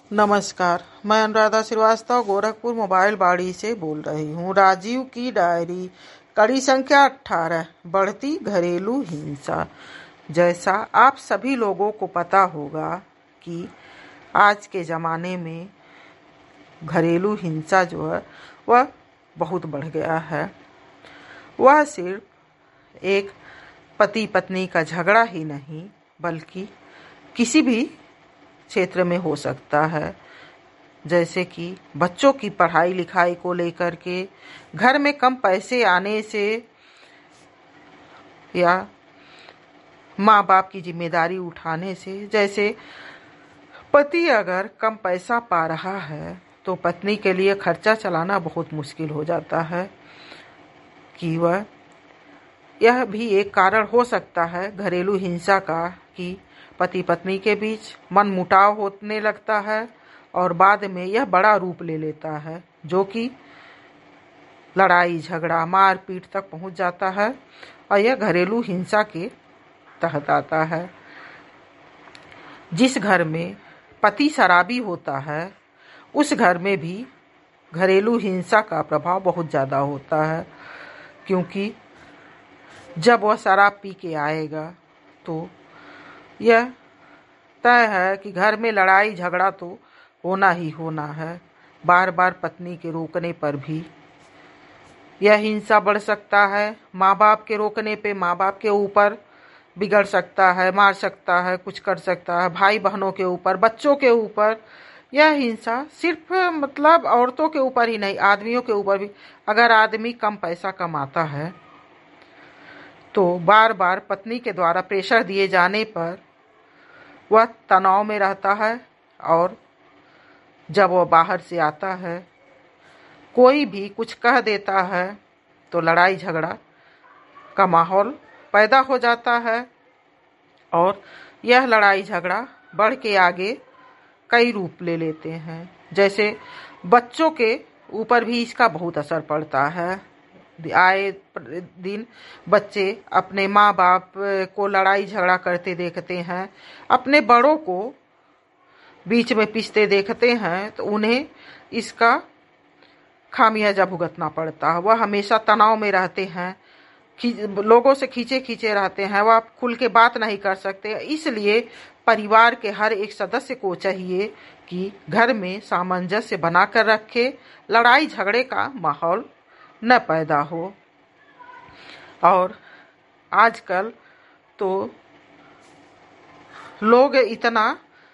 नमस्कार, मैं अनुराधा श्रीवास्तव गोरखपुर मोबाइल बाड़ी से बोल रही हूँ। राजीव की डायरी, कड़ी संख्या 18, बढ़ती घरेलू हिंसा। जैसा आप सभी लोगों को पता होगा कि आज के ज़माने में घरेलू हिंसा जो है वह बहुत बढ़ गया है। वह सिर्फ एक पति पत्नी का झगड़ा ही नहीं बल्कि किसी भी क्षेत्र में हो सकता है, जैसे कि बच्चों की पढ़ाई लिखाई को लेकर के, घर में कम पैसे आने से या माँ बाप की जिम्मेदारी उठाने से। जैसे पति अगर कम पैसा पा रहा है तो पत्नी के लिए खर्चा चलाना बहुत मुश्किल हो जाता है कि यह भी एक कारण हो सकता है घरेलू हिंसा का कि पति पत्नी के बीच मन मुटाव होने लगता है और बाद में यह बड़ा रूप ले लेता है, जो कि लड़ाई झगड़ा मारपीट तक पहुंच जाता है और यह घरेलू हिंसा के तहत आता है। जिस घर में पति शराबी होता है उस घर में भी घरेलू हिंसा का प्रभाव बहुत ज़्यादा होता है, क्योंकि जब वह शराब पी के आएगा तो यह तय है कि घर में लड़ाई झगड़ा तो होना ही होना है। बार बार पत्नी के रोकने पर भी यह हिंसा बढ़ सकता है। माँ बाप के रोकने पे माँ बाप के ऊपर बिगड़ सकता है, मार सकता है, कुछ कर सकता है, भाई बहनों के ऊपर, बच्चों के ऊपर। यह हिंसा सिर्फ औरतों के ऊपर ही नहीं, आदमियों के ऊपर भी। अगर आदमी कम पैसा कमाता है तो बार बार पत्नी के द्वारा प्रेशर दिए जाने पर वह तनाव में रहता है और जब वह बाहर से आता है कोई भी कुछ कह देता है तो लड़ाई झगड़ा का माहौल पैदा हो जाता है और यह लड़ाई झगड़ा बढ़ के आगे कई रूप ले लेते हैं। जैसे बच्चों के ऊपर भी इसका बहुत असर पड़ता है। आए दिन बच्चे अपने माँ बाप को लड़ाई झगड़ा करते देखते हैं, अपने बड़ों को बीच में पिसते देखते हैं तो उन्हें इसका खामियाजा भुगतना पड़ता है। वह हमेशा तनाव में रहते हैं, लोगों से खींचे खींचे रहते हैं, वह खुल के बात नहीं कर सकते। इसलिए परिवार के हर एक सदस्य को चाहिए कि घर में सामंजस्य बनाकर रखे, लड़ाई झगड़े का माहौल न पैदा हो। और आजकल तो लोग इतना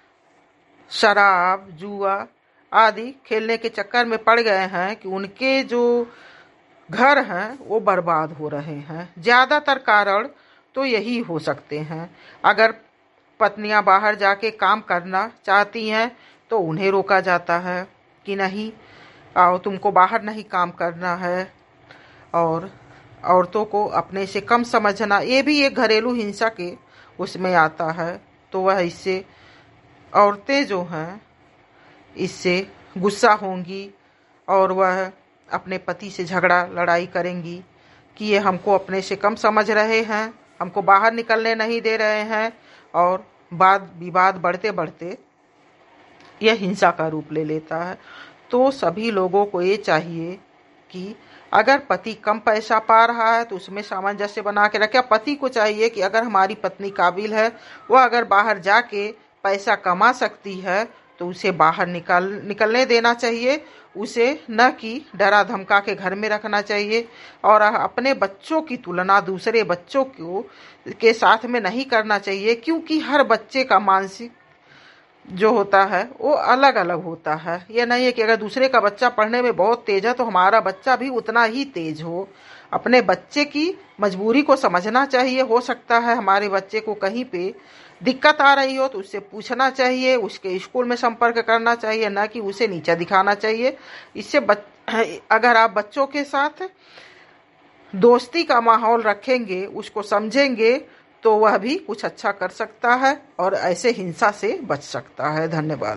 शराब जुआ आदि खेलने के चक्कर में पड़ गए हैं कि उनके जो घर हैं वो बर्बाद हो रहे हैं। ज़्यादातर कारण तो यही हो सकते हैं। अगर पत्नियां बाहर जाके काम करना चाहती हैं तो उन्हें रोका जाता है कि नहीं आओ, तुमको बाहर नहीं काम करना है, और औरतों को अपने से कम समझना, ये भी एक घरेलू हिंसा के उसमें आता है। तो वह इससे औरतें जो हैं इससे गुस्सा होंगी और वह अपने पति से झगड़ा लड़ाई करेंगी कि ये हमको अपने से कम समझ रहे हैं, हमको बाहर निकलने नहीं दे रहे हैं, और वाद विवाद बढ़ते बढ़ते यह हिंसा का रूप ले लेता है। तो सभी लोगों को ये चाहिए कि अगर पति कम पैसा पा रहा है तो उसमें सामंजस्य बना के रखे। पति को चाहिए कि अगर हमारी पत्नी काबिल है, वह अगर बाहर जाके पैसा कमा सकती है तो उसे बाहर निकलने देना चाहिए, उसे न कि डरा धमका के घर में रखना चाहिए। और अपने बच्चों की तुलना दूसरे बच्चों के साथ में नहीं करना चाहिए, क्योंकि हर बच्चे का मानसिक जो होता है वो अलग अलग होता है। यह नहीं है कि अगर दूसरे का बच्चा पढ़ने में बहुत तेज है तो हमारा बच्चा भी उतना ही तेज हो। अपने बच्चे की मजबूरी को समझना चाहिए। हो सकता है हमारे बच्चे को कहीं पे दिक्कत आ रही हो तो उससे पूछना चाहिए, उसके स्कूल में संपर्क करना चाहिए, ना कि उसे नीचा दिखाना चाहिए। इससे अगर आप बच्चों के साथ दोस्ती का माहौल रखेंगे, उसको समझेंगे, तो वह भी कुछ अच्छा कर सकता है और ऐसे हिंसा से बच सकता है। धन्यवाद।